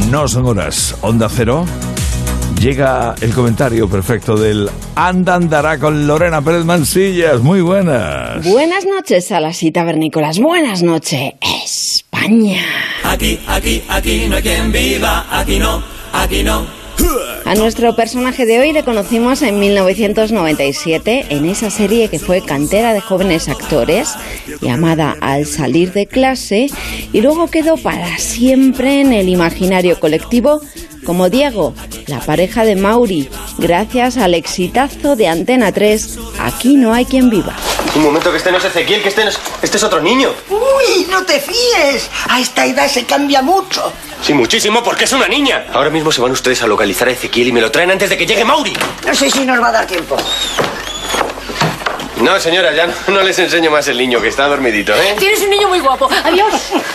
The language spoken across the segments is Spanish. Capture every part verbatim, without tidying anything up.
No son horas. Onda Cero. Llega el comentario perfecto del Anda Andará con Lorena Pérez Mansillas. Muy buenas. Buenas noches a las cavernícolas. Buenas noches, España. Aquí, aquí, aquí no hay quien viva. Aquí no, aquí no. A nuestro personaje de hoy le conocimos en mil novecientos noventa y siete en esa serie que fue cantera de jóvenes actores, llamada Al salir de clase, y luego quedó para siempre en el imaginario colectivo como Diego, la pareja de Mauri, gracias al exitazo de Antena tres, Aquí no hay quien viva. Un momento, que este no es Ezequiel, que este, no es, este es otro niño. ¡Uy, no te fíes! A esta edad se cambia mucho. Sí, muchísimo, porque es una niña. Ahora mismo se van ustedes a localizar a Ezequiel y me lo traen antes de que llegue Mauri. No sé si nos va a dar tiempo. No, señora, ya no, no les enseño más el niño, que está dormidito, ¿eh? Tienes un niño muy guapo. Adiós.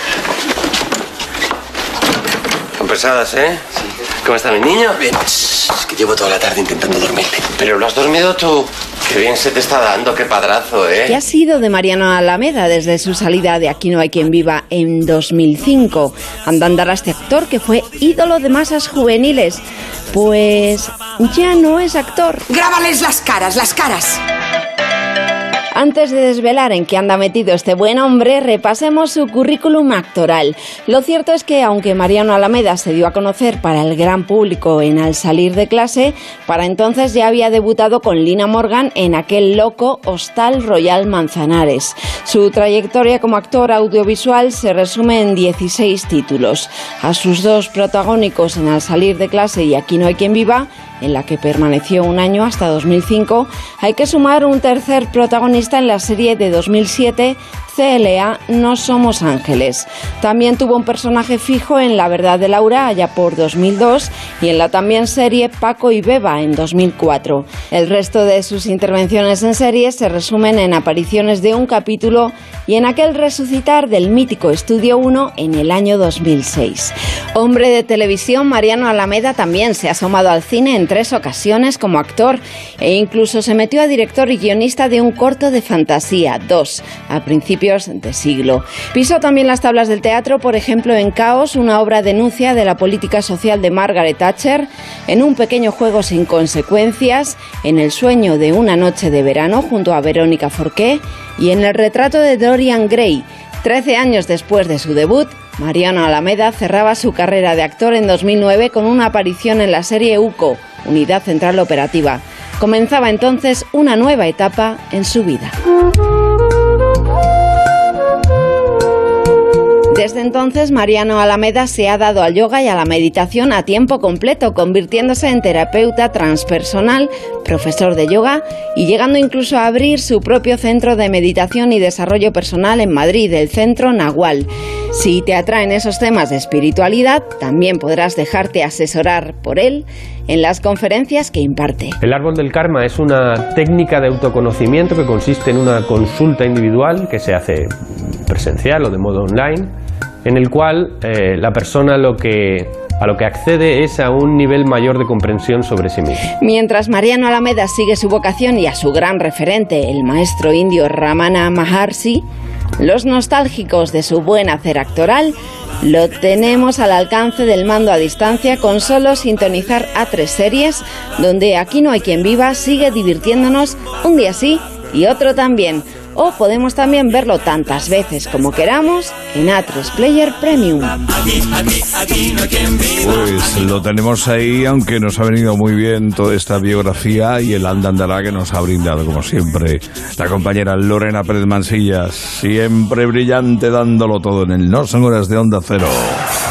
Son pesadas, ¿eh? Sí. ¿Cómo está mi niño? Bien. Es que llevo toda la tarde intentando dormirle. Pero lo has dormido tú. Qué bien se te está dando, qué padrazo, ¿eh? ¿Qué ha sido de Mariano Alameda desde su salida de Aquí no hay quien viva en dos mil cinco? Anda Andará este actor que fue ídolo de masas juveniles. Pues ya no es actor. Grábales las caras, las caras. Antes de desvelar en qué anda metido este buen hombre, repasemos su currículum actoral. Lo cierto es que, aunque Mariano Alameda se dio a conocer para el gran público en Al salir de clase, para entonces ya había debutado con Lina Morgan en aquel loco Hostal Royal Manzanares. Su trayectoria como actor audiovisual se resume en dieciséis títulos. A sus dos protagónicos en Al salir de clase y Aquí no hay quien viva, en la que permaneció un año hasta dos mil cinco, hay que sumar un tercer protagonista en la serie de dos mil siete, C L A No somos ángeles. También tuvo un personaje fijo en La verdad de Laura, allá por dos mil dos, y en la también serie Paco y Beba, en dos mil cuatro. El resto de sus intervenciones en series se resumen en apariciones de un capítulo y en aquel resucitar del mítico Estudio uno en el año dos mil seis. Hombre de televisión, Mariano Alameda también se ha asomado al cine en tres ocasiones como actor e incluso se metió a director y guionista de un corto de fantasía, Dos, a principios de siglo. Pisó también las tablas del teatro, por ejemplo en Caos, una obra denuncia de la política social de Margaret Thatcher, en Un pequeño juego sin consecuencias, en El sueño de una noche de verano junto a Verónica Forqué y en El retrato de Dorian Gray. Trece años después de su debut, Mariano Alameda cerraba su carrera de actor en dos mil nueve con una aparición en la serie U C O, Unidad Central Operativa. Comenzaba entonces una nueva etapa en su vida. Desde entonces, Mariano Alameda se ha dado al yoga y a la meditación a tiempo completo, convirtiéndose en terapeuta transpersonal, profesor de yoga y llegando incluso a abrir su propio centro de meditación y desarrollo personal en Madrid, el Centro Nahual. Si te atraen esos temas de espiritualidad, también podrás dejarte asesorar por él en las conferencias que imparte. El árbol del karma es una técnica de autoconocimiento que consiste en una consulta individual que se hace presencial o de modo online, en el cual eh, la persona lo que, a lo que accede es a un nivel mayor de comprensión sobre sí mismo. Mientras Mariano Alameda sigue su vocación y a su gran referente, el maestro indio Ramana Maharshi, los nostálgicos de su buen hacer actoral lo tenemos al alcance del mando a distancia con solo sintonizar A tres Series, donde Aquí no hay quien viva sigue divirtiéndonos un día sí y otro también. O podemos también verlo tantas veces como queramos en A tres Player Premium. Pues lo tenemos ahí, aunque nos ha venido muy bien toda esta biografía y el Anda Andará que nos ha brindado, como siempre, la compañera Lorena Pérez Mansillas, siempre brillante, dándolo todo en el No son horas de Onda Cero.